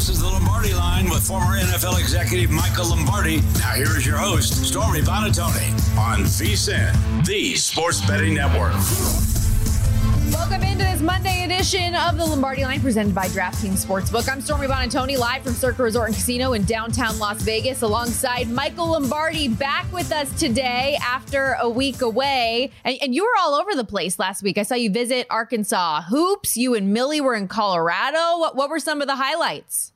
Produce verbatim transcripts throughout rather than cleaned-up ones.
This is the Lombardi Line with former N F L executive Michael Lombardi. Now here is your host, Stormy Buonantony, on V S I N, the Sports Betting Network. Welcome into this Monday edition of the Lombardi Line presented by DraftKings Sportsbook. I'm Stormy Buonantony, live from Circa Resort and Casino in downtown Las Vegas, alongside Michael Lombardi, back with us today after a week away. And, and you were all over the place last week. I saw you visit Arkansas Hoops. You and Millie were in Colorado. What, what were some of the highlights?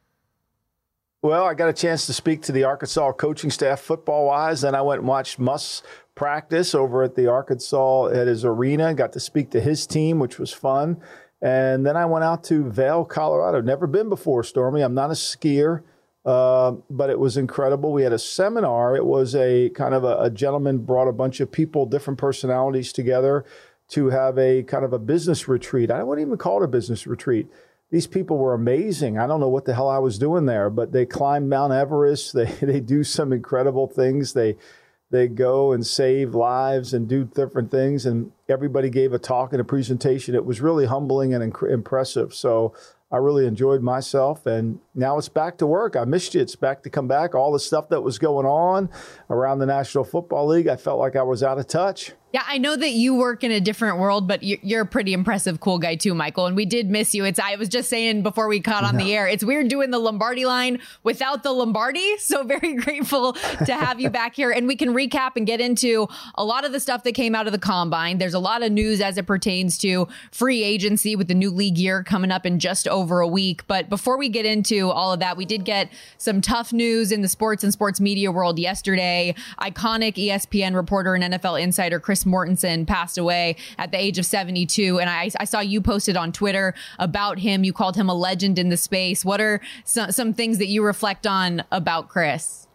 Well, I got a chance to speak to the Arkansas coaching staff football-wise. Then I went and watched Muss practice over at the Arkansas at his arena. Got to speak to his team, which was fun. And then I went out to Vail, Colorado. Never been before, Stormy. I'm not a skier, uh, but it was incredible. We had a seminar. It was a kind of a, a gentleman brought a bunch of people, different personalities together to have a kind of a business retreat. I wouldn't even call it a business retreat. These people were amazing. I don't know what the hell I was doing there, but they climbed Mount Everest. They they do some incredible things. They They go and save lives and do different things. And everybody gave a talk and a presentation. It was really humbling and inc- impressive. So I really enjoyed myself. And now it's back to work. I missed you. It's back to come back. All the stuff that was going on around the National Football League, I felt like I was out of touch. Yeah, I know that you work in a different world, but you're a pretty impressive, cool guy too, Michael. And we did miss you. It's I was just saying before we caught on no. the air, it's weird doing the Lombardi Line without the Lombardi. So very grateful to have you back here. And we can recap and get into a lot of the stuff that came out of the Combine. There's a lot of news as it pertains to free agency with the new league year coming up in just over a week. But before we get into all of that, we did get some tough news in the sports and sports media world yesterday. Iconic E S P N reporter and N F L insider Chris Mortensen passed away at the age of seventy-two. And I, I saw you posted on Twitter about him. You called him a legend in the space. What are some, some things that you reflect on about Chris?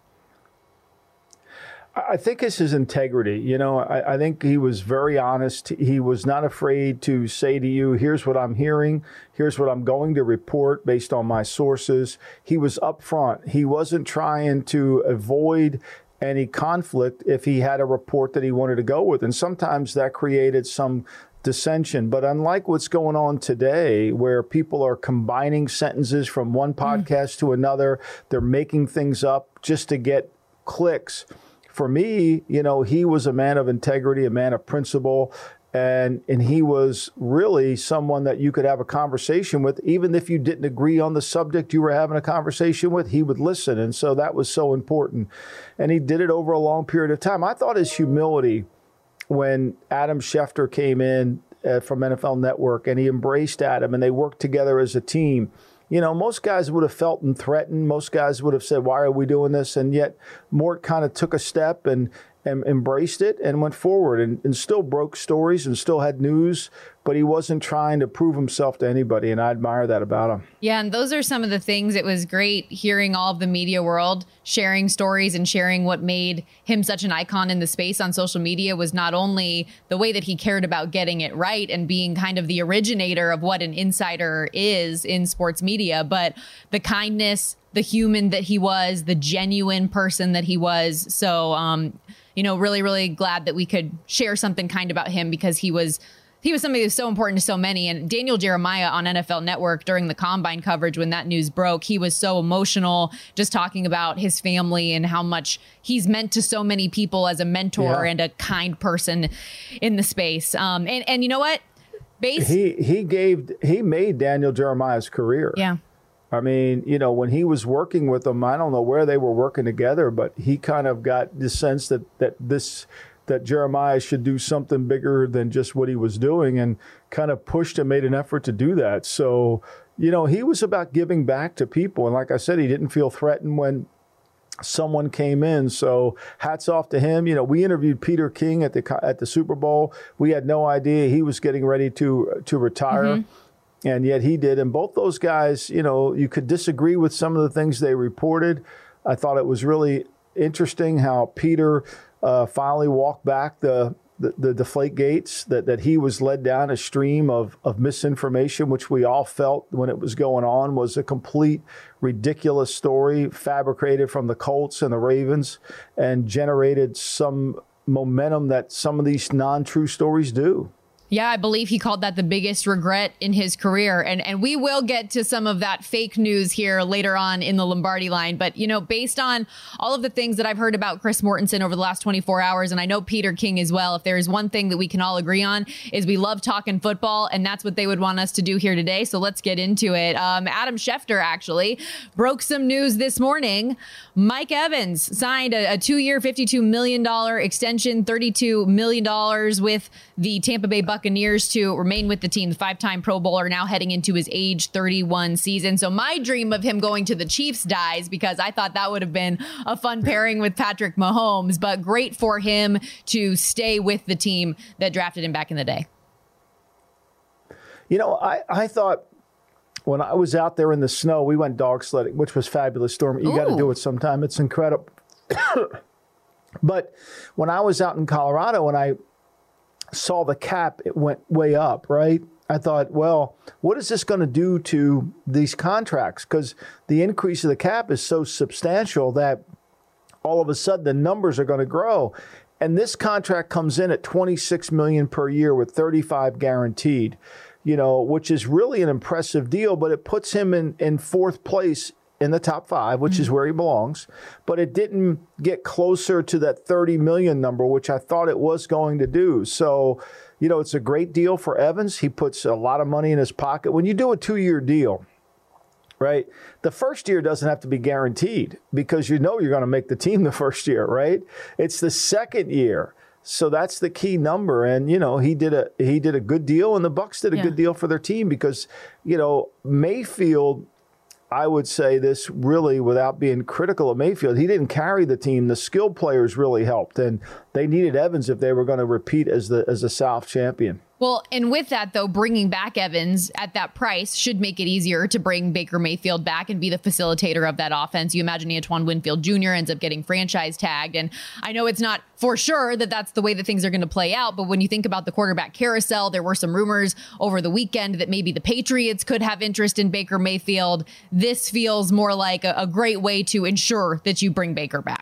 I think it's his integrity. You know, I, I think he was very honest. He was not afraid to say to you, here's what I'm hearing. Here's what I'm going to report based on my sources. He was upfront. He wasn't trying to avoid any conflict if he had a report that he wanted to go with. And sometimes that created some dissension. But unlike what's going on today, where people are combining sentences from one podcast mm. to another, they're making things up just to get clicks. For me, you know, he was a man of integrity, a man of principle. And and he was really someone that you could have a conversation with. Even if you didn't agree on the subject you were having a conversation with, he would listen. And so that was so important. And he did it over a long period of time. I thought his humility when Adam Schefter came in uh, from N F L Network and he embraced Adam and they worked together as a team. You know, most guys would have felt and threatened. Most guys would have said, why are we doing this? And yet Mort kind of took a step and and embraced it and went forward and, and still broke stories and still had news, but he wasn't trying to prove himself to anybody. And I admire that about him. Yeah. And those are some of the things. It was great hearing all of the media world sharing stories and sharing what made him such an icon in the space on social media was not only the way that he cared about getting it right and being kind of the originator of what an insider is in sports media, but the kindness, the human that he was, the genuine person that he was. So, um, you know, really, really glad that we could share something kind about him because he was he was somebody who was so important to so many. And Daniel Jeremiah on N F L Network during the Combine coverage, when that news broke, he was so emotional just talking about his family and how much he's meant to so many people as a mentor yeah. and a kind person in the space. Um, and, and you know what? Base- he he gave he made Daniel Jeremiah's career. Yeah. I mean, you know, when he was working with them, I don't know where they were working together, but he kind of got the sense that, that this that Jeremiah should do something bigger than just what he was doing and kind of pushed and made an effort to do that. So, you know, he was about giving back to people. And like I said, he didn't feel threatened when someone came in. So hats off to him. You know, we interviewed Peter King at the at the Super Bowl. We had no idea he was getting ready to to retire. Mm-hmm. And yet he did. And both those guys, you know, you could disagree with some of the things they reported. I thought it was really interesting how Peter uh, finally walked back the, the, the deflate gates, that, that he was led down a stream of, of misinformation, which we all felt when it was going on was a complete ridiculous story fabricated from the Colts and the Ravens and generated some momentum that some of these non-true stories do. Yeah, I believe he called that the biggest regret in his career. And and we will get to some of that fake news here later on in the Lombardi line. But, you know, based on all of the things that I've heard about Chris Mortensen over the last twenty-four hours, and I know Peter King as well, if there is one thing that we can all agree on is we love talking football, and that's what they would want us to do here today. So let's get into it. Um, Adam Schefter actually broke some news this morning. Mike Evans signed a, a two-year, fifty-two million dollars extension, thirty-two million dollars with the Tampa Bay Buccaneers to remain with the team. The five-time Pro Bowler now heading into his age thirty-one season. So my dream of him going to the Chiefs dies because I thought that would have been a fun pairing with Patrick Mahomes, but great for him to stay with the team that drafted him back in the day. You know, I, I thought when I was out there in the snow, we went dog sledding, which was fabulous, Storm. You got to do it sometime. It's incredible. But when I was out in Colorado and I saw the cap, it went way up, right? I thought, well, what is this going to do to these contracts? Because the increase of the cap is so substantial that all of a sudden the numbers are going to grow. And this contract comes in at twenty-six million dollars per year with thirty-five guaranteed, you know, which is really an impressive deal, but it puts him in, in fourth place in the top five, which mm-hmm. is where he belongs. But it didn't get closer to that thirty million number, which I thought it was going to do. So, you know, it's a great deal for Evans. He puts a lot of money in his pocket. When you do a two-year deal, right, the first year doesn't have to be guaranteed because you know you're going to make the team the first year, right? It's the second year. So that's the key number. And, you know, he did a he did a good deal, and the Bucs did a yeah. good deal for their team because, you know, Mayfield, I would say this really without being critical of Mayfield, he didn't carry the team. The skilled players really helped, and they needed Evans if they were going to repeat as the as the South champion. Well, and with that, though, bringing back Evans at that price should make it easier to bring Baker Mayfield back and be the facilitator of that offense. You imagine Antoine Winfield Junior ends up getting franchise tagged. And I know it's not for sure that that's the way that things are going to play out. But when you think about the quarterback carousel, there were some rumors over the weekend that maybe the Patriots could have interest in Baker Mayfield. This feels more like a, a great way to ensure that you bring Baker back.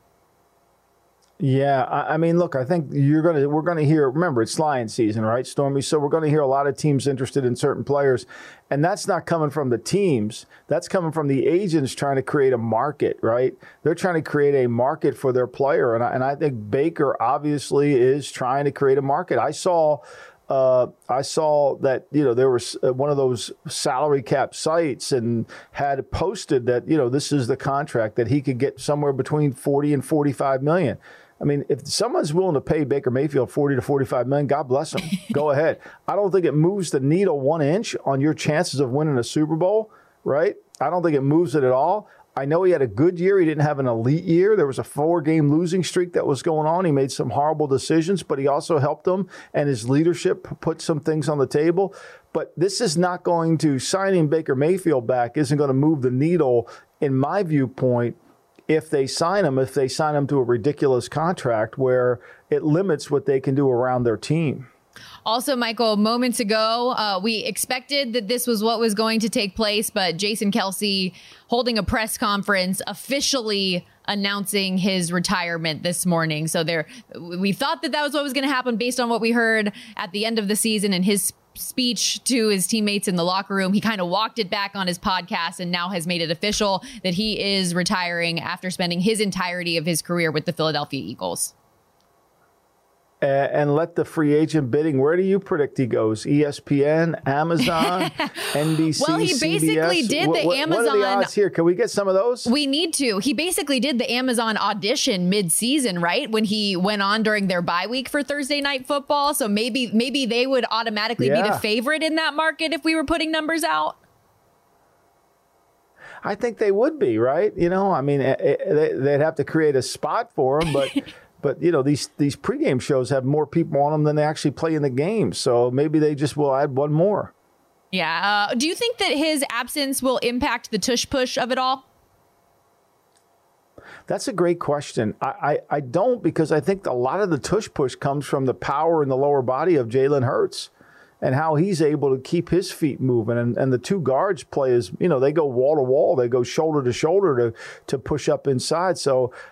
Yeah, I mean, look, I think you're gonna we're gonna hear. Remember, it's Lions season, right, Stormy? So we're gonna hear a lot of teams interested in certain players, and that's not coming from the teams. That's coming from the agents trying to create a market, right? They're trying to create a market for their player, and I, and I think Baker obviously is trying to create a market. I saw. Uh, I saw that, you know, there was one of those salary cap sites and had posted that, you know, this is the contract that he could get somewhere between forty and forty-five million. I mean, if someone's willing to pay Baker Mayfield forty to forty-five million, God bless him. Go ahead. I don't think it moves the needle one inch on your chances of winning a Super Bowl, right? I don't think it moves it at all. I know he had a good year. He didn't have an elite year. There was a four-game losing streak that was going on. He made some horrible decisions, but he also helped them, and his leadership put some things on the table. But this is not going to, signing Baker Mayfield back isn't going to move the needle, in my viewpoint, if they sign him, if they sign him to a ridiculous contract where it limits what they can do around their team. Also, Michael, moments ago, uh, we expected that this was what was going to take place, but Jason Kelce holding a press conference officially announcing his retirement this morning. So there, we thought that that was what was going to happen based on what we heard at the end of the season and his speech to his teammates in the locker room. He kind of walked it back on his podcast and now has made it official that he is retiring after spending his entirety of his career with the Philadelphia Eagles. Uh, and let the free agent bidding, where do you predict he goes? E S P N, Amazon, N B C, Well, he basically C B S? did the what, what, Amazon. What are the odds here? Can we get some of those? We need to. He basically did the Amazon audition mid-season, right? When he went on during their bye week for Thursday Night Football. So maybe maybe they would automatically yeah. be the favorite in that market if we were putting numbers out. I think they would be, right? You know, I mean, it, it, they'd have to create a spot for him, but... But, you know, these these pregame shows have more people on them than they actually play in the game. So maybe they just will add one more. Yeah. Uh, do you think that his absence will impact the tush push of it all? That's a great question. I, I, I don't, because I think a lot of the tush push comes from the power in the lower body of Jalen Hurts and how he's able to keep his feet moving. And, and the two guards play as, you know, they go wall to wall. They go shoulder to shoulder to, to push up inside. So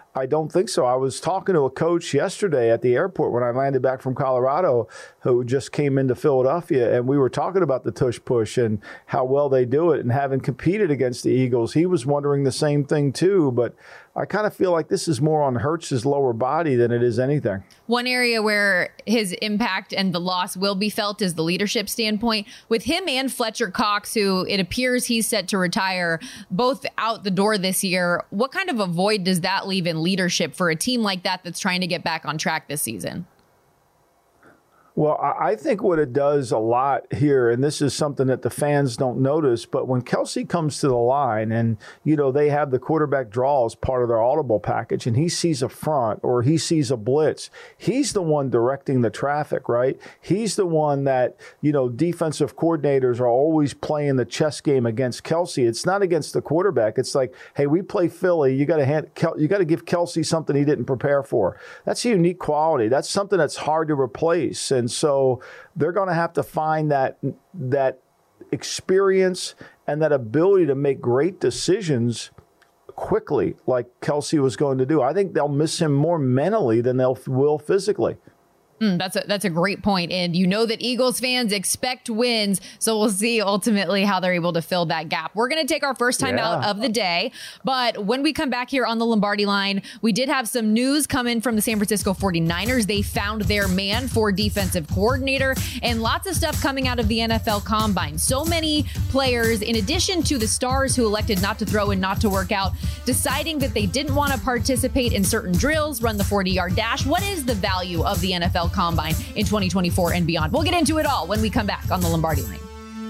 I don't think so. I was talking to a coach yesterday at the airport when I landed back from Colorado who just came into Philadelphia, and we were talking about the tush push and how well they do it and having competed against the Eagles. He was wondering the same thing too, but I kind of feel like this is more on Hurts's lower body than it is anything. One area where his impact and the loss will be felt is the leadership standpoint. With him and Fletcher Cox, who it appears he's set to retire, both out the door this year, what kind of a void does that leave in leadership for a team like that that's trying to get back on track this season? Well, I think what it does a lot here, and this is something that the fans don't notice, but when Kelce comes to the line and, you know, they have the quarterback draw as part of their audible package and he sees a front or he sees a blitz, he's the one directing the traffic, right? He's the one that, you know, defensive coordinators are always playing the chess game against Kelce. It's not against the quarterback. It's like, hey, we play Philly. You got to hand, you got to give Kelce something he didn't prepare for. That's a unique quality. That's something that's hard to replace. And so they're going to have to find that that experience and that ability to make great decisions quickly, like Kelce was going to do. I think they'll miss him more mentally than they'll will physically. Mm, that's a that's a great point. And you know that Eagles fans expect wins. So we'll see ultimately how they're able to fill that gap. We're going to take our first time yeah. out of the day. But when we come back here on the Lombardi line, we did have some news come in from the San Francisco forty-niners. They found their man for defensive coordinator and lots of stuff coming out of the N F L Combine. So many players, in addition to the stars who elected not to throw and not to work out, deciding that they didn't want to participate in certain drills, run the forty-yard dash. What is the value of the N F L Combine in twenty twenty-four and beyond? We'll get into it all when we come back on the Lombardi line.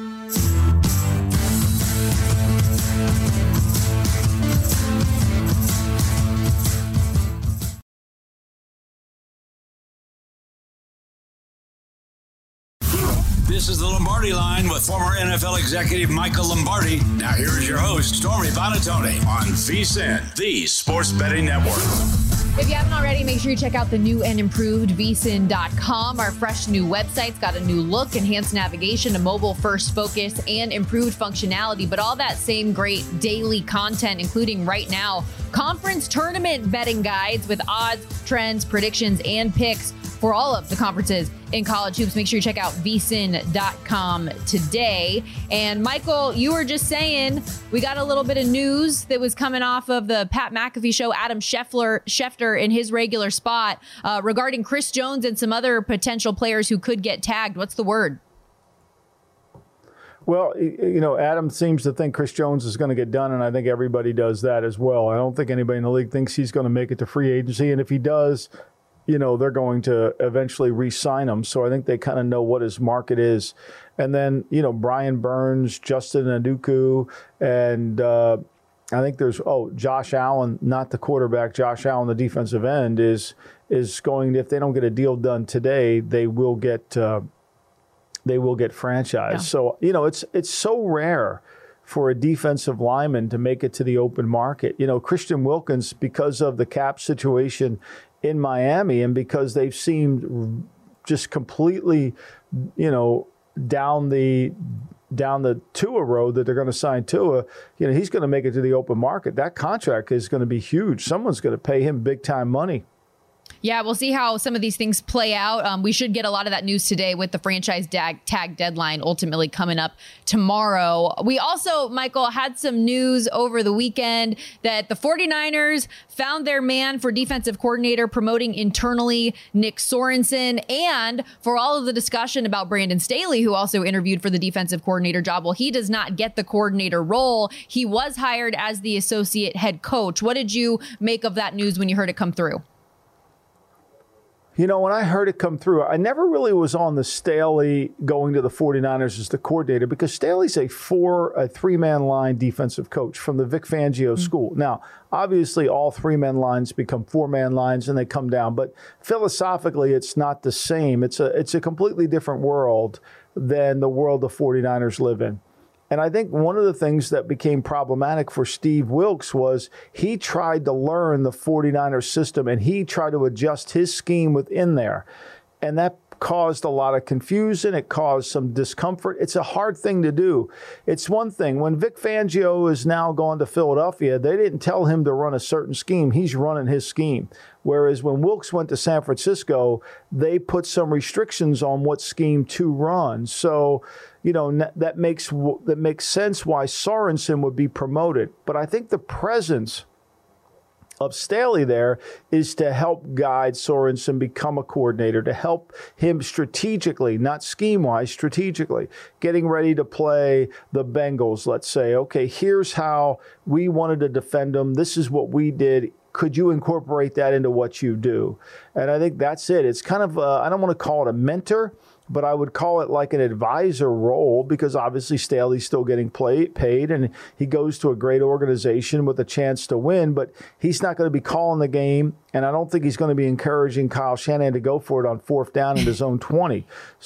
This is the Lombardi Line with former N F L executive Michael Lombardi. Now here is your host, Stormy Buonantony, on V S I N, the Sports Betting Network. If you haven't already, make sure you check out the new and improved V S I N dot com. Our fresh new website's got a new look, enhanced navigation, a mobile-first focus, and improved functionality. But all that same great daily content, including right now, conference tournament betting guides with odds, trends, predictions, and picks for all of the conferences in college hoops. Make sure you check out V S I N dot com today. And Michael, you were just saying we got a little bit of news that was coming off of the Pat McAfee show. Adam Scheffler, Schefter in his regular spot uh, regarding Chris Jones and some other potential players who could get tagged. What's the word? Well, you know, Adam seems to think Chris Jones is going to get done, and I think everybody does that as well. I don't think anybody in the league thinks he's going to make it to free agency, and if he does, you know, they're going to eventually re-sign him. So I think they kind of know what his market is. And then, you know, Brian Burns, Justin Nduku, and uh, I think there's, oh, Josh Allen, not the quarterback, Josh Allen, the defensive end, is is going to, if they don't get a deal done today, they will get uh, they will get franchised. Yeah. So, you know, it's it's so rare for a defensive lineman to make it to the open market. You know, Christian Wilkins, because of the cap situation in Miami and because they've seemed just completely, you know, down the down the Tua road that they're going to sign Tua, you know, he's going to make it to the open market. That contract is going to be huge. Someone's going to pay him big time money. Yeah, we'll see how some of these things play out. Um, we should get a lot of that news today with the franchise tag, tag deadline ultimately coming up tomorrow. We also, Michael, had some news over the weekend that the forty-niners found their man for defensive coordinator, promoting internally Nick Sorensen. And for all of the discussion about Brandon Staley, who also interviewed for the defensive coordinator job, well, he does not get the coordinator role. He was hired as the associate head coach. What did you make of that news when you heard it come through? You know, when I heard it come through, I never really was on the Staley going to the forty-niners as the coordinator because Staley's a four, a three-man line defensive coach from the Vic Fangio mm-hmm. school. Now, obviously, all three-man lines become four-man lines and they come down, but philosophically, it's not the same. It's a it's a completely different world than the world the forty-niners live in. And I think one of the things that became problematic for Steve Wilks was he tried to learn the forty-niners system and he tried to adjust his scheme within there. And that caused a lot of confusion. It caused some discomfort. It's a hard thing to do. It's one thing. When Vic Fangio is now gone to Philadelphia, they didn't tell him to run a certain scheme. He's running his scheme. Whereas when Wilks went to San Francisco, they put some restrictions on what scheme to run. So, you know, that makes that makes sense why Sorensen would be promoted. But I think the presence of Staley there is to help guide Sorensen become a coordinator, to help him strategically, not scheme-wise, strategically, getting ready to play the Bengals, let's say. Okay, here's how we wanted to defend them. This is what we did. Could you incorporate that into what you do? And I think that's it. It's kind of, uh, I don't want to call it a mentor, but I would call it like an advisor role, because obviously Staley's still getting play, paid and he goes to a great organization with a chance to win, but he's not going to be calling the game. And I don't think he's going to be encouraging Kyle Shanahan to go for it on fourth down in his own twenty.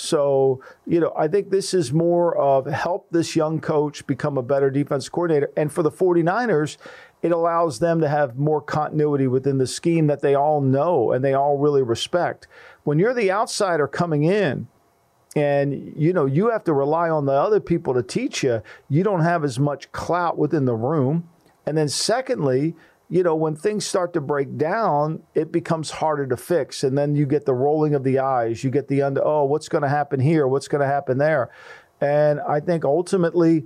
So, you know, I think this is more of help this young coach become a better defense coordinator. And for the 49ers, it allows them to have more continuity within the scheme that they all know and they all really respect. When you're the outsider coming in, and, you know, you have to rely on the other people to teach you, you don't have as much clout within the room. And then secondly, you know, when things start to break down, it becomes harder to fix. And then you get the rolling of the eyes. You get the under, oh, what's going to happen here? What's going to happen there? And I think ultimately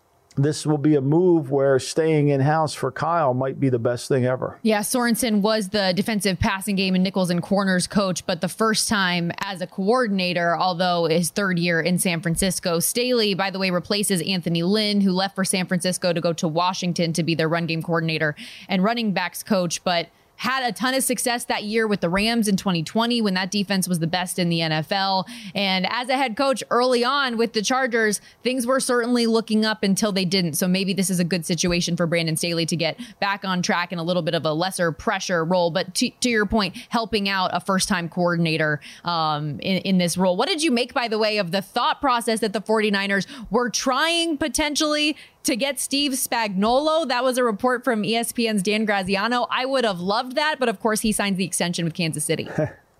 this will be a move where staying in-house for Kyle might be the best thing ever. Yeah, Sorensen was the defensive passing game and nickels and corners coach, but the first time as a coordinator, although his third year in San Francisco. Staley, by the way, replaces Anthony Lynn, who left for San Francisco to go to Washington to be their run game coordinator and running backs coach, but had a ton of success that year with the Rams in twenty twenty when that defense was the best in the N F L. And as a head coach early on with the Chargers, things were certainly looking up until they didn't. So maybe this is a good situation for Brandon Staley to get back on track in a little bit of a lesser pressure role. But to, to your point, helping out a first-time coordinator um, in, in this role. What did you make, by the way, of the thought process that the 49ers were trying potentially to get Steve Spagnuolo? That was a report from E S P N's Dan Graziano. I would have loved that, but of course he signs the extension with Kansas City.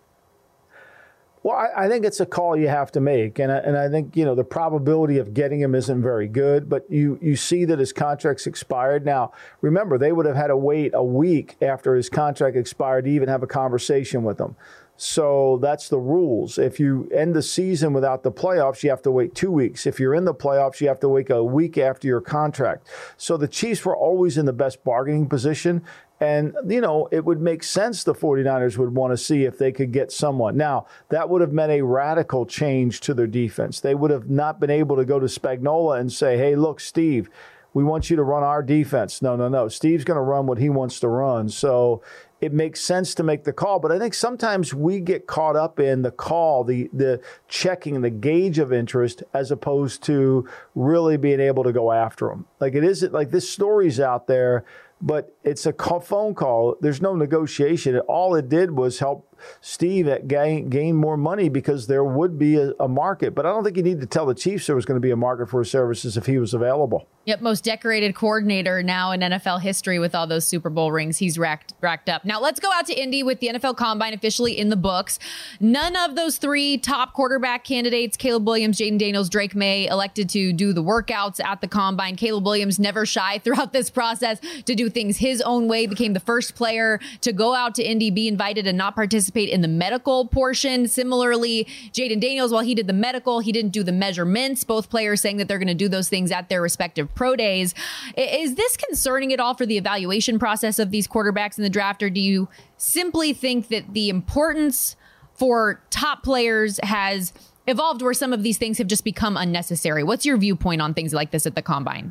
Well, I, I think it's a call you have to make. And I, and I think, you know, the probability of getting him isn't very good, but you, you see that his contract's expired. Now, remember, they would have had to wait a week after his contract expired to even have a conversation with him. So that's the rules. If you end the season without the playoffs, you have to wait two weeks. If you're in the playoffs, you have to wait a week after your contract. So the Chiefs were always in the best bargaining position. And, you know, it would make sense the 49ers would want to see if they could get someone. Now, that would have meant a radical change to their defense. They would have not been able to go to Spagnuolo and say, hey, look, Steve, we want you to run our defense. No, no, no. Steve's going to run what he wants to run. So it makes sense to make the call. But I think sometimes we get caught up in the call, the the checking, the gauge of interest, as opposed to really being able to go after them. Like it isn't like this story's out there, but it's a call, phone call. There's no negotiation. All it did was help Steve at gain, gain more money because there would be a, a market. But I don't think you need to tell the Chiefs there was going to be a market for his services if he was available. Yep, most decorated coordinator now in N F L history with all those Super Bowl rings he's racked racked up. Now let's go out to Indy with the N F L Combine officially in the books. None of those three top quarterback candidates, Caleb Williams, Jaden Daniels, Drake May, elected to do the workouts at the Combine. Caleb Williams, never shy throughout this process to do things his own way, became the first player to go out to Indy, be invited and not participate in the medical portion. Similarly, Jaden Daniels, while he did the medical, he didn't do the measurements. Both players saying that they're going to do those things at their respective pro days. Is this concerning at all for the evaluation process of these quarterbacks in the draft, or do you simply think that the importance for top players has evolved where some of these things have just become unnecessary? What's your viewpoint on things like this at the Combine?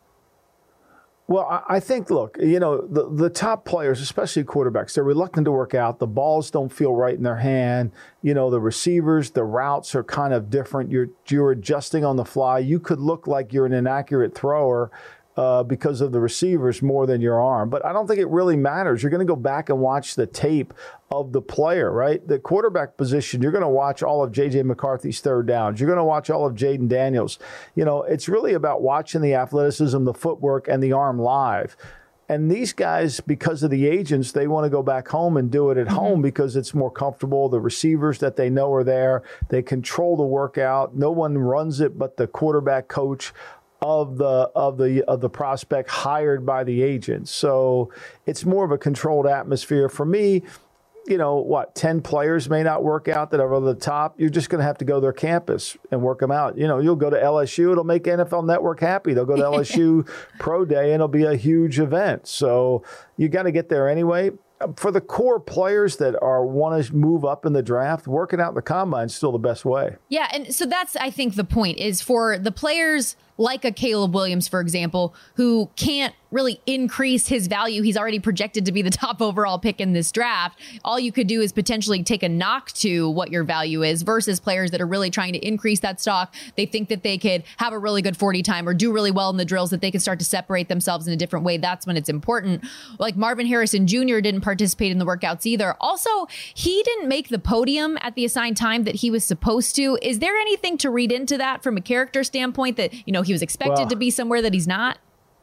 Well, I think, look, you know, the, the top players, especially quarterbacks, they're reluctant to work out. The balls don't feel right in their hand. You know, the receivers, the routes are kind of different. You're, you're adjusting on the fly. You could look like you're an inaccurate thrower uh, because of the receivers more than your arm. But I don't think it really matters. You're going to go back and watch the tape of the player, right? The quarterback position, you're going to watch all of J J McCarthy's third downs. You're going to watch all of Jaden Daniels. You know, it's really about watching the athleticism, the footwork, and the arm live. And these guys, because of the agents, they want to go back home and do it at mm-hmm. home because it's more comfortable. The receivers that they know are there. They control the workout. No one runs it but the quarterback coach of the of the of the prospect hired by the agent. So it's more of a controlled atmosphere. For me, you know, what, ten players may not work out that are over the top. You're just going to have to go to their campus and work them out. You know, you'll go to L S U. It'll make N F L Network happy. They'll go to L S U Pro Day, and it'll be a huge event. So you got to get there anyway. For the core players that are want to move up in the draft, working out in the combine is still the best way. Yeah, and so that's, I think, the point is for the players like a Caleb Williams, for example, who can't really increase his value. He's already projected to be the top overall pick in this draft. All you could do is potentially take a knock to what your value is versus players that are really trying to increase that stock. They think that they could have a really good forty time or do really well in the drills, that they can start to separate themselves in a different way. That's when it's important. Like Marvin Harrison Junior didn't participate in the workouts either. Also, he didn't make the podium at the assigned time that he was supposed to. Is there anything to read into that from a character standpoint that, you know, he was expected well, to be somewhere that he's not?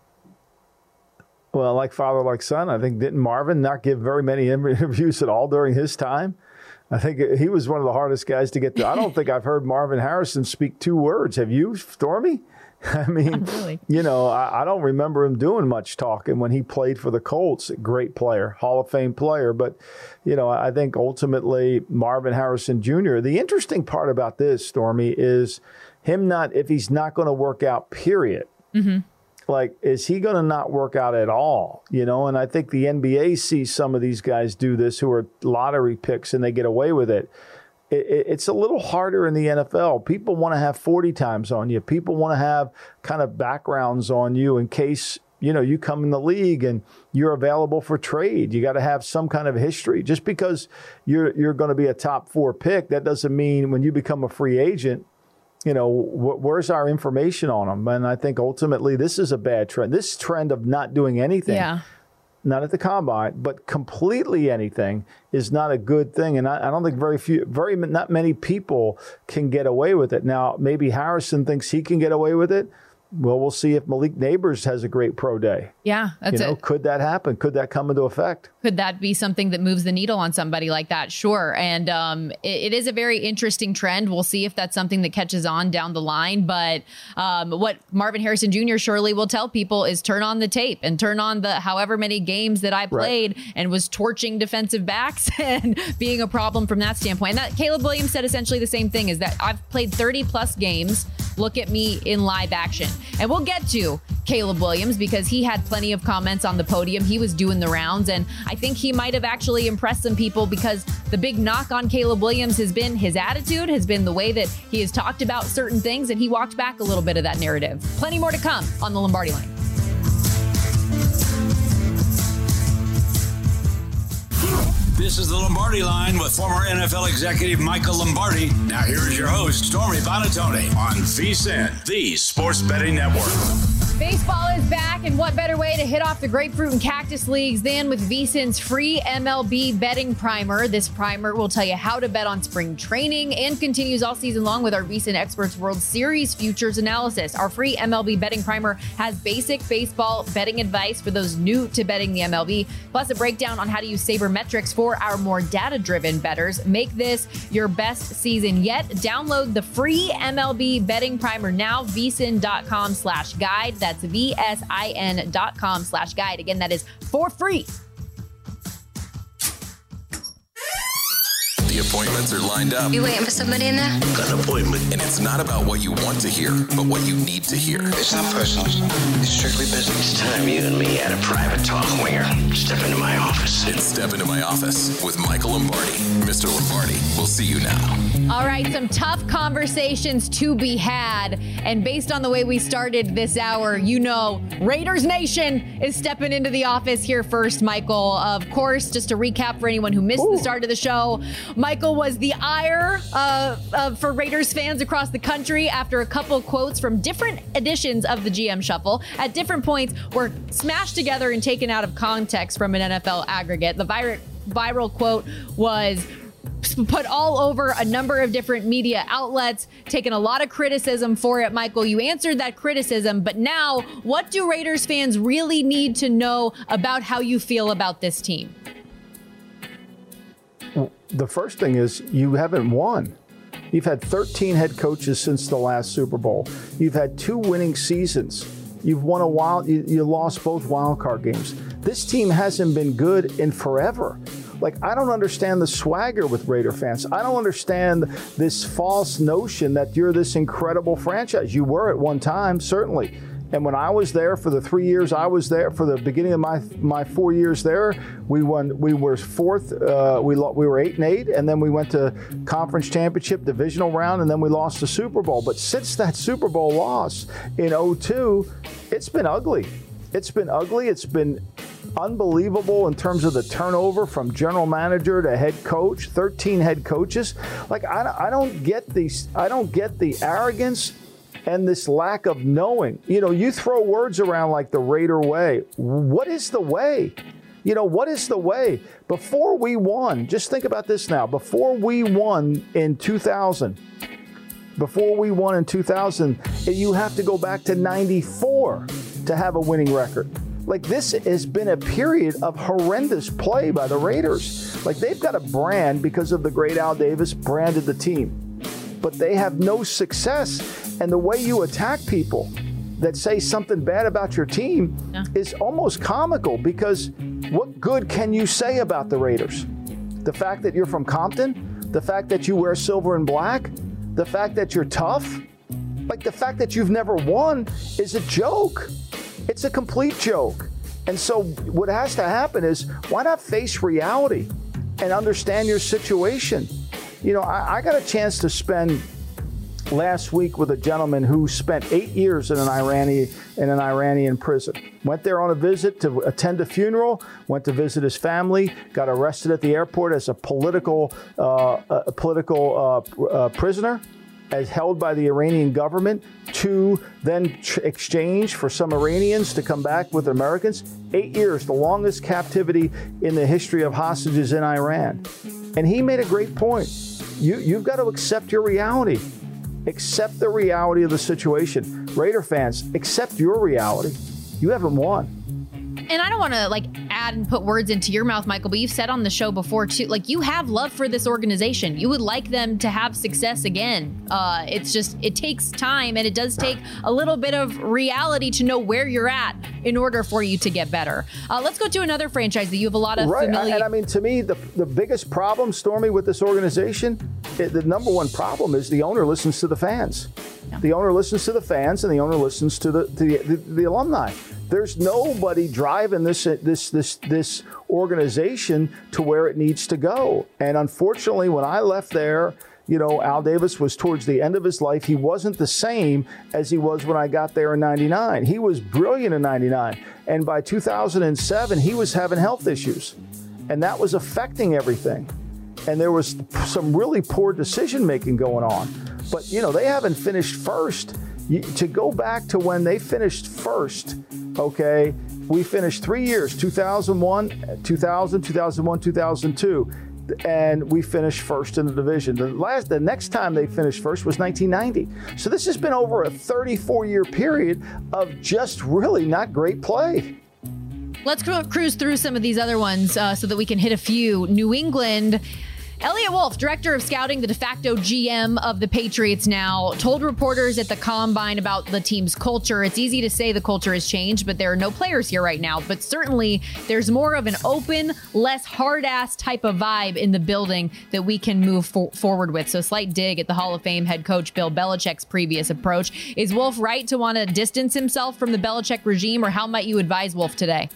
Well, like father, like son, I think didn't Marvin not give very many interviews at all during his time? I think he was one of the hardest guys to get to. I don't think I've heard Marvin Harrison speak two words. Have you, Stormy? I mean, really. you know, I, I don't remember him doing much talking when he played for the Colts. Great player, Hall of Fame player. But, you know, I think ultimately Marvin Harrison Junior, the interesting part about this, Stormy, is him not, if he's not going to work out, period. Mm-hmm. Like, is he going to not work out at all? You know, and I think the N B A sees some of these guys do this who are lottery picks and they get away with it. it, it it's a little harder in the N F L. People want to have forty times on you. People want to have kind of backgrounds on you in case, you know, you come in the league and you're available for trade. You got to have some kind of history. Just because you're you're going to be a top four pick, that doesn't mean when you become a free agent, you know, wh- where's our information on them? And I think ultimately this is a bad trend. This trend of not doing anything, yeah. not at the combine, but completely anything is not a good thing. And I, I don't think very few, very not many people can get away with it. Now, maybe Harrison thinks he can get away with it. Well, we'll see if Malik Neighbors has a great pro day. Yeah, that's you know, it. Could that happen? Could that come into effect? Could that be something that moves the needle on somebody like that? Sure. And um, it, it is a very interesting trend. We'll see if that's something that catches on down the line. But um, what Marvin Harrison Junior surely will tell people is turn on the tape and turn on the however many games that I played right. and was torching defensive backs and being a problem from that standpoint. And that Caleb Williams said essentially the same thing, is that I've played thirty plus games. Look at me in live action. And we'll get to Caleb Williams because he had plenty of comments on the podium. He was doing the rounds, and I think he might have actually impressed some people because the big knock on Caleb Williams has been his attitude, has been the way that he has talked about certain things, and he walked back a little bit of that narrative. Plenty more to come on the Lombardi Line. This is the Lombardi Line with former N F L executive Michael Lombardi. Now here is your host, Stormy Buonantony on V S I N, the Sports Betting Network. Baseball is back, and what better way to hit off the grapefruit and cactus leagues than with V S I N's free M L B betting primer. This primer will tell you how to bet on spring training and continues all season long with our V S I N Experts World Series futures analysis. Our free M L B betting primer has basic baseball betting advice for those new to betting the M L B, plus a breakdown on how to use sabermetrics for our more data-driven bettors. Make this your best season yet. Download the free M L B betting primer now, V S I N dot com slash guide. That's V S I N dot com slash guide. Again, that is for free. The appointments are lined up. You waiting for somebody in there? Got an appointment. And it's not about what you want to hear, but what you need to hear. It's not personal. It's strictly business. It's time you and me had a private talk, Winger. Step into my office. It's Step Into My Office with Michael Lombardi. Mister Lombardi, we'll see you now. All right, some tough conversations to be had. And based on the way we started this hour, you know, Raiders Nation is stepping into the office here first, Michael. Of course, just to recap for anyone who missed Ooh. the start of the show, Michael was the ire uh, uh, for Raiders fans across the country after a couple quotes from different editions of the G M Shuffle at different points were smashed together and taken out of context from an N F L aggregate. The vir- viral quote was, put all over a number of different media outlets, taken a lot of criticism for it. Michael, you answered that criticism, but now what do Raiders fans really need to know about how you feel about this team? Well, the first thing is you haven't won. You've had thirteen head coaches since the last Super Bowl. You've had two winning seasons. You've won a wild, you, you lost both wild card games. This team hasn't been good in forever. Like, I don't understand the swagger with Raider fans. I don't understand this false notion that you're this incredible franchise. You were at one time, certainly. And when I was there for the three years I was there, for the beginning of my my four years there, we won. We were fourth. Uh, we lo- we were eight and eight, and then we went to conference championship, divisional round, and then we lost the Super Bowl. But since that Super Bowl loss in oh two, it's been ugly. It's been ugly. It's been unbelievable in terms of the turnover from general manager to head coach. thirteen head coaches. Like I, I don't get these. I don't get the arrogance and this lack of knowing. You know, you throw words around like the Raider way. What is the way? You know, what is the way? Before we won, just think about this now. Before we won in two thousand, before we won in two thousand, you have to go back to ninety-four to have a winning record. Like, this has been a period of horrendous play by the Raiders. Like, they've got a brand because of the great Al Davis branded the team, but they have no success. And the way you attack people that say something bad about your team yeah. is almost comical, because what good can you say about the Raiders? The fact that you're from Compton, the fact that you wear silver and black, the fact that you're tough, like the fact that you've never won is a joke. It's a complete joke. And so what has to happen is, why not face reality and understand your situation? You know, I, I got a chance to spend last week with a gentleman who spent eight years in an Iranian in an Iranian prison. Went there on a visit to attend a funeral, went to visit his family, got arrested at the airport as a political uh, a political uh, uh, prisoner, as held by the Iranian government, to then tr- exchange for some Iranians to come back with Americans. Eight years, the longest captivity in the history of hostages in Iran. And he made a great point. You, you've got to accept your reality. Accept the reality of the situation. Raider fans, accept your reality. You haven't won. And I don't want to like add and put words into your mouth, Michael, but you've said on the show before too, like, you have love for this organization. You would like them to have success again. Uh, it's just, it takes time, and it does take a little bit of reality to know where you're at in order for you to get better. Uh, let's go to another franchise that you have a lot of right. familiar. And I mean, to me, the, the biggest problem, Stormy, with this organization, it, the number one problem is the owner listens to the fans. Yeah. The owner listens to the fans, and the owner listens to the, to the, the, the alumni. There's nobody driving this this this this organization to where it needs to go. And unfortunately, when I left there, you know, Al Davis was towards the end of his life. He wasn't the same as he was when I got there in ninety-nine. He was brilliant in ninety-nine. And by two thousand seven, he was having health issues. And that was affecting everything. And there was some really poor decision-making going on. But, you know, they haven't finished first. You, to go back to when they finished first, okay, we finished three years, two thousand one, two thousand, two thousand one, two thousand two, and we finished first in the division. The last, the next time they finished first was nineteen ninety. So this has been over a thirty-four year period of just really not great play. Let's cruise through some of these other ones uh, so that we can hit a few. New England. Elliot Wolf, director of scouting, the de facto G M of the Patriots now, told reporters at the Combine about the team's culture. It's easy to say the culture has changed, but there are no players here right now. But certainly there's more of an open, less hard-ass type of vibe in the building that we can move for- forward with. So slight dig at the Hall of Fame head coach Bill Belichick's previous approach. Is Wolf right to want to distance himself from the Belichick regime, or how might you advise Wolf today?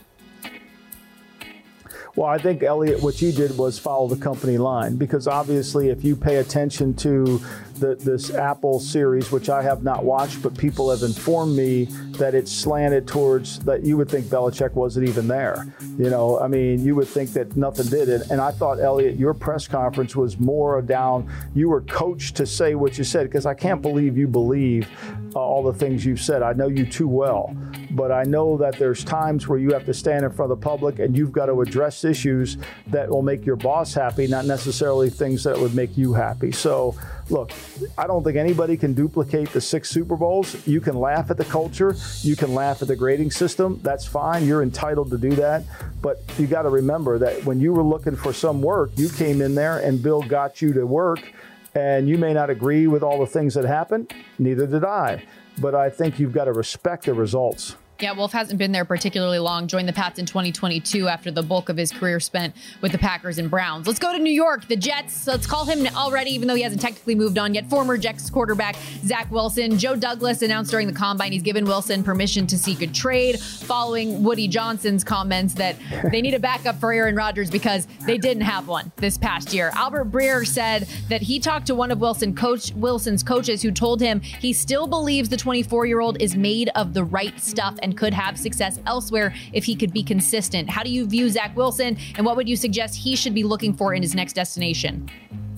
Well, I think, Elliot, what you did was follow the company line, because obviously if you pay attention to the, this Apple series, which I have not watched, but people have informed me that it's slanted towards that you would think Belichick wasn't even there. You know, I mean, you would think that nothing did it. And I thought, Elliot, your press conference was more down. You were coached to say what you said, because I can't believe you believe uh, all the things you've said. I know you too well. but I know that there's times where you have to stand in front of the public and you've got to address issues that will make your boss happy, not necessarily things that would make you happy. So, look, I don't think anybody can duplicate the six Super Bowls. You can laugh at the culture. You can laugh at the grading system. That's fine. You're entitled to do that. But you got to remember that when you were looking for some work, you came in there and Bill got you to work. And you may not agree with all the things that happened. Neither did I. But I think you've got to respect the results. Yeah, Wolf hasn't been there particularly long. Joined the Pats in twenty twenty-two after the bulk of his career spent with the Packers and Browns. Let's go to New York, the Jets. Let's call him already, even though he hasn't technically moved on yet. Former Jets quarterback Zach Wilson. Joe Douglas announced during the Combine he's given Wilson permission to seek a trade following Woody Johnson's comments that they need a backup for Aaron Rodgers because they didn't have one this past year. Albert Breer said that he talked to one of Wilson coach, Wilson's coaches who told him he still believes the twenty-four-year-old is made of the right stuff and could have success elsewhere if he could be consistent. How do you view Zach Wilson, and what would you suggest he should be looking for in his next destination?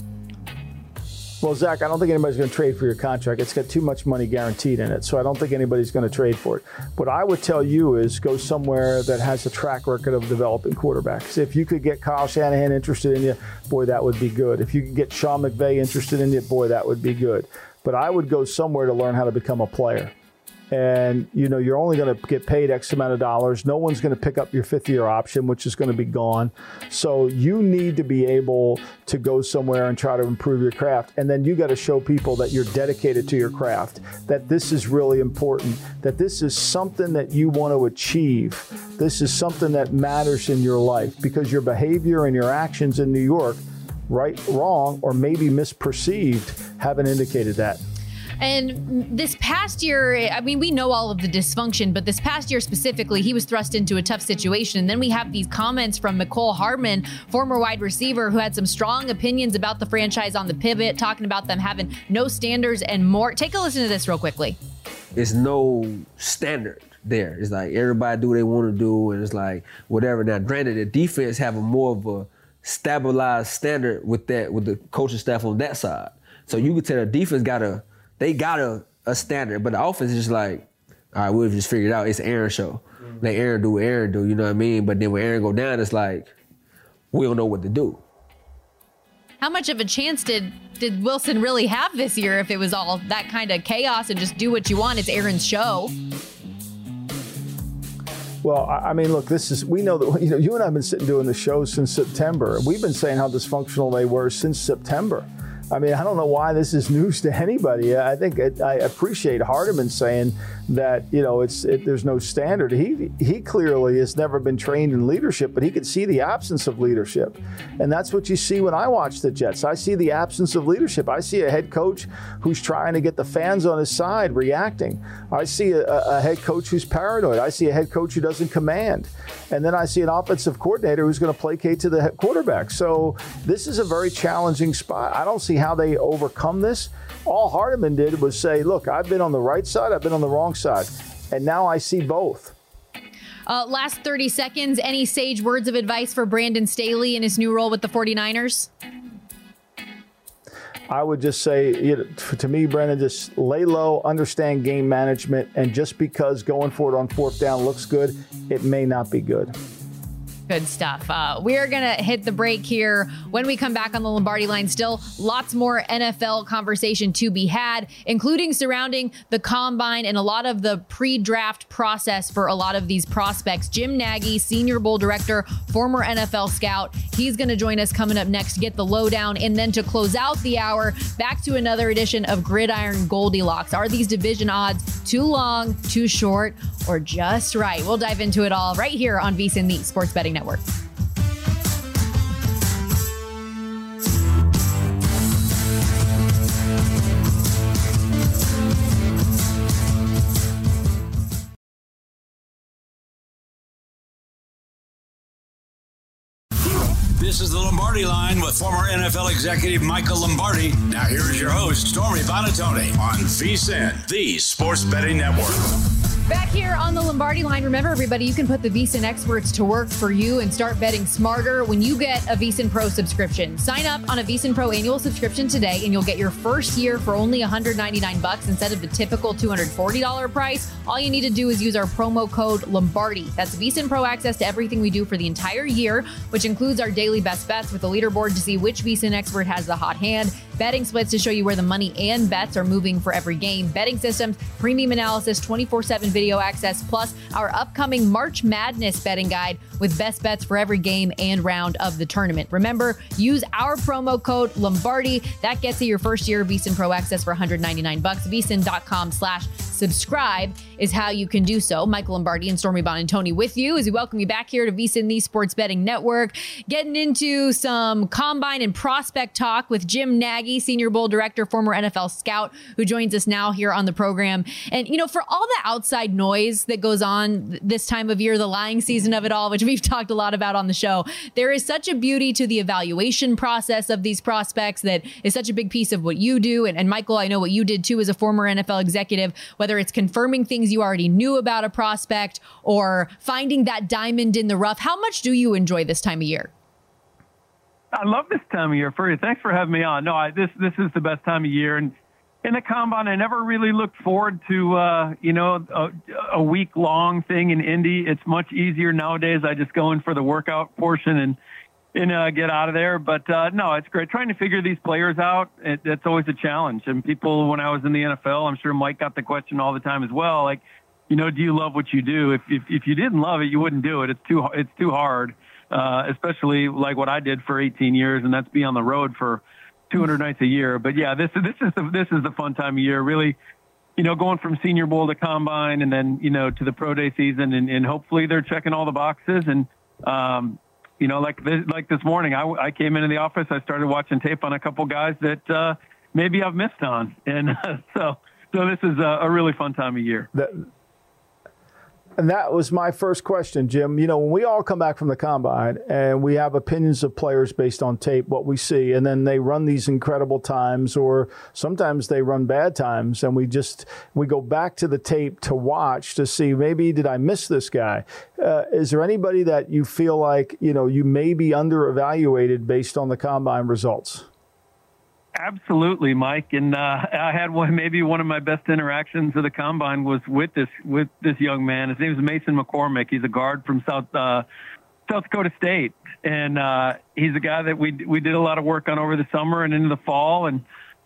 Well, Zach, I don't think anybody's going to trade for your contract. It's got too much money guaranteed in it, so I don't think anybody's going to trade for it. What I would tell you is go somewhere that has a track record of developing quarterbacks. If you could get Kyle Shanahan interested in you, boy, that would be good. If you could get Sean McVay interested in you, boy, that would be good. But I would go somewhere to learn how to become a player. And, you know, you're only going to get paid X amount of dollars. No one's going to pick up your fifth-year option, which is going to be gone. So you need to be able to go somewhere and try to improve your craft. And then you got to show people that you're dedicated to your craft, that this is really important, that this is something that you want to achieve. This is something that matters in your life, because your behavior and your actions in New York, right, wrong, or maybe misperceived, haven't indicated that. And this past year, I mean, we know all of the dysfunction, but this past year specifically, he was thrust into a tough situation. And then we have these comments from Mecole Hardman, former wide receiver, who had some strong opinions about the franchise on the pivot, talking about them having no standards and more. Take a listen to this real quickly. It's no standard there. It's like everybody do what they want to do, and it's like whatever. Now, granted, the defense have a more of a stabilized standard with that, with the coaching staff on that side. So you could tell the defense got a They got a, a standard, but the offense is just like, all right, we've just figured it out. It's Aaron's show. Mm-hmm. Let Aaron do what Aaron do, you know what I mean? But then when Aaron go down, it's like, we don't know what to do. How much of a chance did, did Wilson really have this year if it was all that kind of chaos and just do what you want? It's Aaron's show. Well, I mean, look, this is, we know that, you know, you and I have been sitting doing the show since September. We've been saying how dysfunctional they were since September. I mean, I don't know why this is news to anybody. I think it, I appreciate Hardiman saying that, you know, it's it, there's no standard. He he clearly has never been trained in leadership, but he could see the absence of leadership. And that's what you see when I watch the Jets. I see the absence of leadership. I see a head coach who's trying to get the fans on his side reacting. I see a, a head coach who's paranoid. I see a head coach who doesn't command. And then I see an offensive coordinator who's going to placate to the quarterback. So this is a very challenging spot. I don't see how they overcome this. All Hardiman did was say, look, I've been on the right side, I've been on the wrong side, and now I see both. Uh, last thirty seconds, any sage words of advice for Brandon Staley in his new role with the forty-niners? I would just say, you know, to me, Brandon, just lay low, understand game management, and just because going for it on fourth down looks good, it may not be good. Good stuff. Uh, we are going to hit the break here. When we come back on the Lombardi line, still lots more N F L conversation to be had, including surrounding the Combine and a lot of the pre-draft process for a lot of these prospects. Jim Nagy, Senior Bowl Director, former N F L scout. He's going to join us coming up next to get the lowdown. And then to close out the hour, back to another edition of Gridiron Goldilocks. Are these division odds too long, too short, or just right? We'll dive into it all right here on VSiN, the Sports Betting Network. This is the Lombardi Line with former N F L executive Michael Lombardi. Now here is your host, Stormy Buonantony on VSiN, the Sports Betting Network. Back here on the Lombardi line, remember everybody, you can put the VSiN experts to work for you and start betting smarter when you get a VSiN Pro subscription. Sign up on a VSiN Pro annual subscription today and you'll get your first year for only one hundred ninety-nine bucks instead of the typical two hundred forty dollars price. All you need to do is use our promo code Lombardi. That's VSiN Pro access to everything we do for the entire year, which includes our daily best bets with a leaderboard to see which VSiN expert has the hot hand, betting splits to show you where the money and bets are moving for every game, betting systems, premium analysis, twenty-four seven video access, plus our upcoming March Madness betting guide with best bets for every game and round of the tournament. Remember, use our promo code Lombardi. That gets you your first year of VSiN Pro access for one hundred ninety-nine bucks. VSiN.com slash subscribe is how you can do so. Michael Lombardi and Stormy Buonantony with you as we welcome you back here to VSiN, the Sports Betting Network. Getting into some combine and prospect talk with Jim Nagy, Senior Bowl Director, former N F L scout, who joins us now here on the program. And, you know, for all the outside noise that goes on this time of year, the lying season of it all, which we've talked a lot about on the show, there is such a beauty to the evaluation process of these prospects that is such a big piece of what you do. And, and Michael, I know what you did too as a former N F L executive, whether it's confirming things you already knew about a prospect or finding that diamond in the rough. How much do you enjoy this time of year? I love this time of year for you. Thanks for having me on. No, I, this this is the best time of year. And in the combine, I never really looked forward to, uh, you know, a, a week long thing in Indy. It's much easier nowadays. I just go in for the workout portion and, and uh, get out of there. But uh, no, it's great. Trying to figure these players out, it, that's always a challenge. And people, when I was in the N F L, I'm sure Mike got the question all the time as well. Like, you know, do you love what you do? If, if, if you didn't love it, you wouldn't do it. It's too, it's too hard. Uh, especially like what I did for eighteen years, and that's be on the road for two hundred nights a year. But yeah, this is this is the, this is the fun time of year. Really, you know, going from Senior Bowl to Combine, and then you know to the Pro Day season, and, and hopefully they're checking all the boxes. And um, you know, like this, like this morning, I, I came into the office, I started watching tape on a couple guys that uh, maybe I've missed on, and uh, so so this is a, a really fun time of year. That- And that was my first question, Jim. You know, when we all come back from the combine and we have opinions of players based on tape, what we see, and then they run these incredible times, or sometimes they run bad times, and we just we go back to the tape to watch to see, maybe did I miss this guy? Uh, is there anybody that you feel like, you know, you may be under-evaluated based on the combine results? Absolutely, Mike. And uh, I had one, maybe one of my best interactions of the combine was with this with this young man. His name is Mason McCormick. He's a guard from South uh, South Dakota State, and uh, he's a guy that we we did a lot of work on over the summer and into the fall. And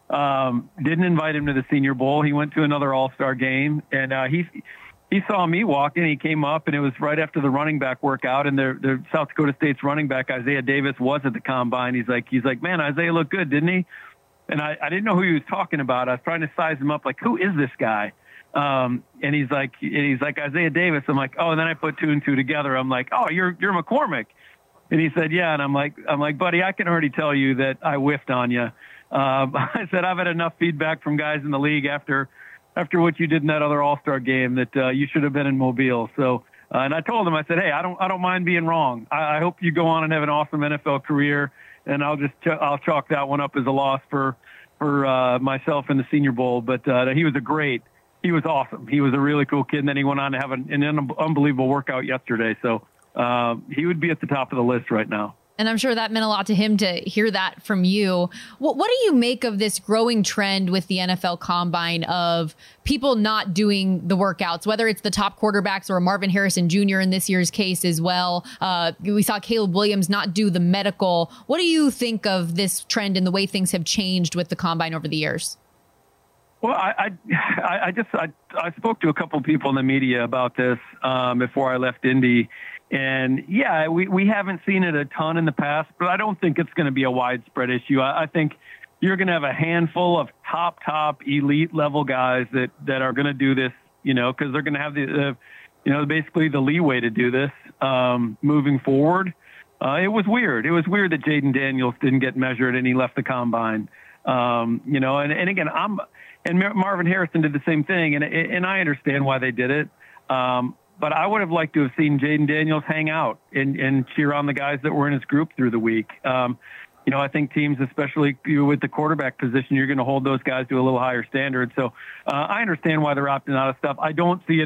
um, didn't invite him to the Senior Bowl. He went to another All-Star game, and uh, he he saw me walk in. He came up, and it was right after the running back workout. And their their South Dakota State's running back Isaiah Davis was at the combine. He's like he's like, man, Isaiah looked good, didn't he? And I, I didn't know who he was talking about. I was trying to size him up, like, who is this guy? Um, and he's like, and he's like Isaiah Davis. I'm like, oh, and then I put two and two together. I'm like, oh, you're you're McCormick. And he said, yeah. And I'm like, I'm like, buddy, I can already tell you that I whiffed on you. Um, I said, I've had enough feedback from guys in the league after after what you did in that other All-Star game that uh, you should have been in Mobile. So, uh, and I told him, I said, hey, I don't I don't mind being wrong. I, I hope you go on and have an awesome N F L career. And I'll just ch- I'll chalk that one up as a loss for for uh, myself in the Senior Bowl. But uh, he was a great, he was awesome. He was a really cool kid. And then he went on to have an, an un- unbelievable workout yesterday. So uh, he would be at the top of the list right now. And I'm sure that meant a lot to him to hear that from you. What, what do you make of this growing trend with the N F L Combine of people not doing the workouts, whether it's the top quarterbacks or Marvin Harrison Junior in this year's case as well? Uh, we saw Caleb Williams not do the medical. What do you think of this trend and the way things have changed with the Combine over the years? Well, I I, I just I, I spoke to a couple of people in the media about this um, before I left Indy. And yeah, we, we haven't seen it a ton in the past, but I don't think it's going to be a widespread issue. I, I think you're going to have a handful of top, top elite level guys that, that are going to do this, you know, because they're going to have the, uh, you know, basically the leeway to do this um, moving forward. Uh, it was weird. It was weird that Jaden Daniels didn't get measured and he left the combine. Um, you know, and, and again, I'm and Marvin Harrison did the same thing, and and I understand why they did it. Um, But I would have liked to have seen Jaden Daniels hang out and, and cheer on the guys that were in his group through the week. Um, you know, I think teams, especially with the quarterback position, you're going to hold those guys to a little higher standard. So uh, I understand why they're opting out of stuff. I don't see it as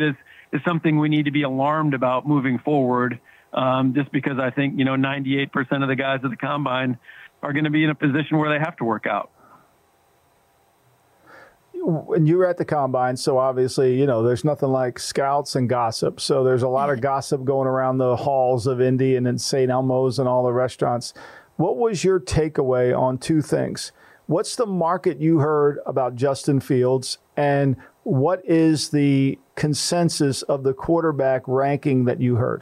is something we need to be alarmed about moving forward. Um, just because I think, you know, ninety-eight percent of the guys at the combine are going to be in a position where they have to work out. When you were at the combine, so obviously, you know, there's nothing like scouts and gossip. So there's a lot of gossip going around the halls of Indy and in Saint Elmo's and all the restaurants. What was your takeaway on two things? What's the market you heard about Justin Fields, and what is the consensus of the quarterback ranking that you heard?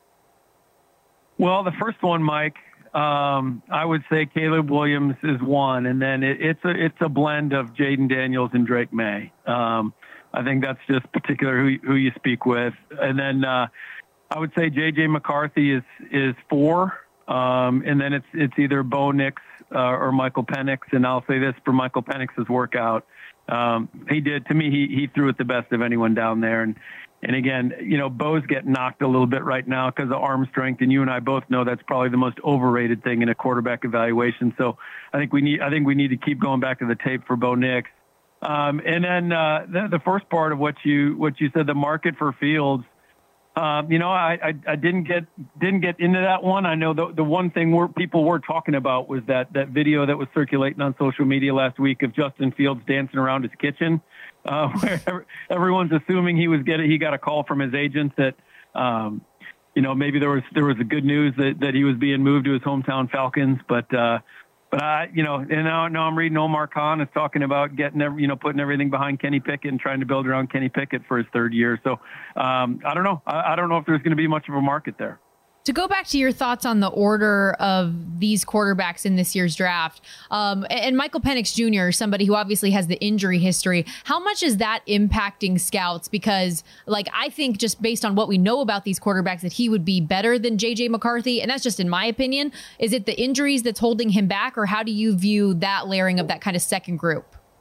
Well, the first one, Mike, um, I would say Caleb Williams is one, and then it, it's a it's a blend of Jaden Daniels and Drake May. Um, I think that's just particular who who you speak with, and then uh, I would say J J McCarthy is is four, um, and then it's it's either Bo Nix uh, or Michael Penix, and I'll say this for Michael Penix's workout, um, he did to me he he threw it the best of anyone down there, and. And again, you know, Bo's getting knocked a little bit right now because of arm strength, and you and I both know that's probably the most overrated thing in a quarterback evaluation. So I think we need, I think we need to keep going back to the tape for Bo Nix. Um, and then uh, the, the first part of what you what you said, the market for Fields. Um, you know, I, I I didn't get didn't get into that one. I know the the one thing we're, people were talking about was that that video that was circulating on social media last week of Justin Fields dancing around his kitchen. Uh, where everyone's assuming he was getting, he got a call from his agent that, um, you know, maybe there was there was a good news that, that he was being moved to his hometown Falcons, but uh, but I, you know, and now, now I'm reading Omar Khan is talking about getting, every, you know, putting everything behind Kenny Pickett and trying to build around Kenny Pickett for his third year. So um, I don't know, I, I don't know if there's going to be much of a market there. To go back to your thoughts on the order of these quarterbacks in this year's draft, um, and Michael Penix Junior, somebody who obviously has the injury history, how much is that impacting scouts? Because, like, I think just based on what we know about these quarterbacks, that he would be better than J J McCarthy, and that's just in my opinion. Is it the injuries that's holding him back, or how do you view that layering of that kind of second group?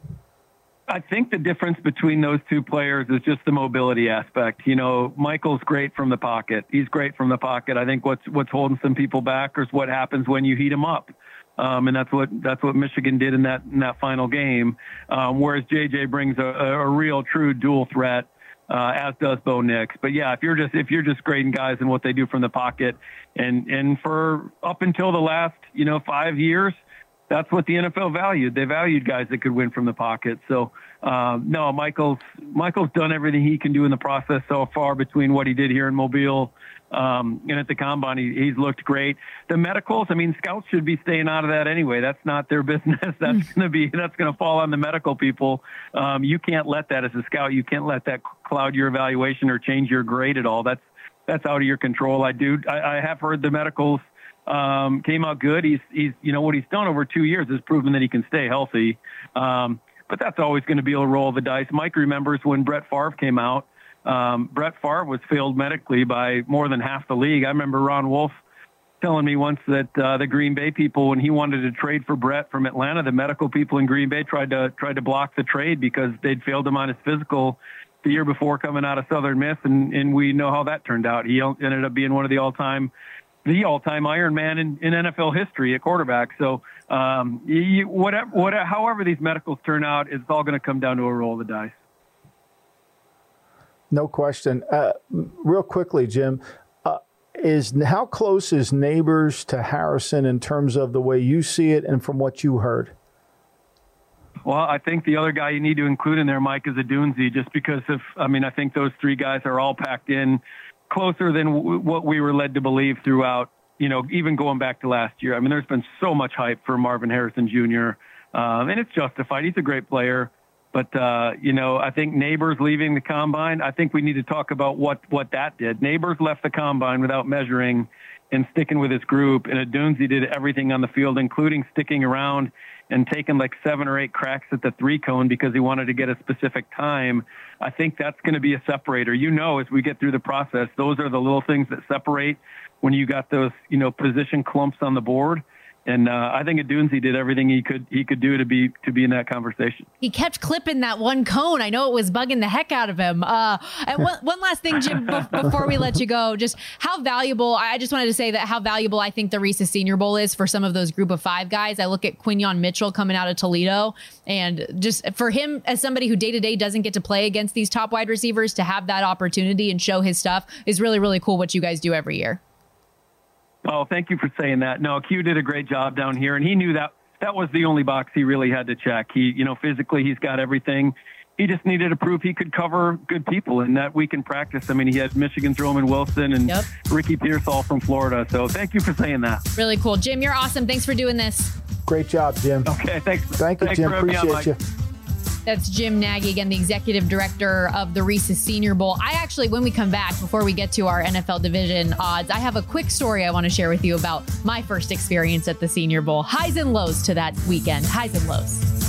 I think the difference between those two players is just the mobility aspect. You know, Michael's great from the pocket. He's great from the pocket. I think what's what's holding some people back is what happens when you heat him up. Um, and that's what that's what Michigan did in that in that final game. Um, whereas J J brings a, a real true dual threat, uh, as does Bo Nix. But yeah, if you're just if you're just grading guys and what they do from the pocket, and and for up until the last, you know, five years, that's what the N F L valued. They valued guys that could win from the pocket. So, um, no, Michael's Michael's done everything he can do in the process so far between what he did here in Mobile um, and at the Combine. He, he's looked great. The medicals, I mean, scouts should be staying out of that anyway. That's not their business. That's going to be that's going to fall on the medical people. Um, you can't let that as a scout. You can't let that cloud your evaluation or change your grade at all. That's that's out of your control. I do. I, I have heard the medicals. Um, came out good. He's, he's, you know, what he's done over two years has proven that he can stay healthy. Um, but that's always going to be a roll of the dice. Mike remembers when Brett Favre came out. Um, Brett Favre was failed medically by more than half the league. I remember Ron Wolf telling me once that uh, the Green Bay people, when he wanted to trade for Brett from Atlanta, the medical people in Green Bay tried to tried to block the trade because they'd failed him on his physical the year before coming out of Southern Miss, and, and we know how that turned out. He ended up being one of the all-time the all-time Iron Man in, in N F L history at quarterback. So um, you, whatever, whatever, however these medicals turn out, it's all going to come down to a roll of the dice. No question. Uh, real quickly, Jim, uh, is how close is Neighbors to Harrison in terms of the way you see it and from what you heard? Well, I think the other guy you need to include in there, Mike, is Odunze, just because of, I mean, I think those three guys are all packed in closer than w- what we were led to believe throughout, you know, even going back to last year. I mean, there's been so much hype for Marvin Harrison Junior, um, and it's justified. He's a great player. But, uh, you know, I think Neighbors leaving the Combine, I think we need to talk about what, what that did. Neighbors left the Combine without measuring and sticking with his group, and Odunze did everything on the field, including sticking around and taking like seven or eight cracks at the three cone because he wanted to get a specific time. I think that's going to be a separator. You know, as we get through the process, those are the little things that separate when you got those, you know, position clumps on the board. And uh, I think Odunze did everything he could he could do to be to be in that conversation. He kept clipping that one cone. I know it was bugging the heck out of him. Uh, and one, one last thing, Jim, b- before we let you go, just how valuable, I just wanted to say that how valuable I think the Reese's Senior Bowl is for some of those group of five guys. I look at Quinyon Mitchell coming out of Toledo, and just for him as somebody who day to day doesn't get to play against these top wide receivers, to have that opportunity and show his stuff is really, really cool what you guys do every year. Oh, thank you for saying that. No, Q did a great job down here, and he knew that that was the only box he really had to check. He, you know, physically he's got everything. He just needed to prove he could cover good people, and that week in practice, I mean, he had Michigan's Roman Wilson and yep. Ricky Pierce all from Florida. So thank you for saying that. Really cool. Jim, you're awesome. Thanks for doing this. Great job, Jim. Okay, thanks. Thank you, thanks Jim. Appreciate you. That's Jim Nagy, again, the executive director of the Reese's Senior Bowl. I actually, when we come back, before we get to our N F L division odds, I have a quick story I want to share with you about my first experience at the Senior Bowl. Highs and lows to that weekend. Highs and lows.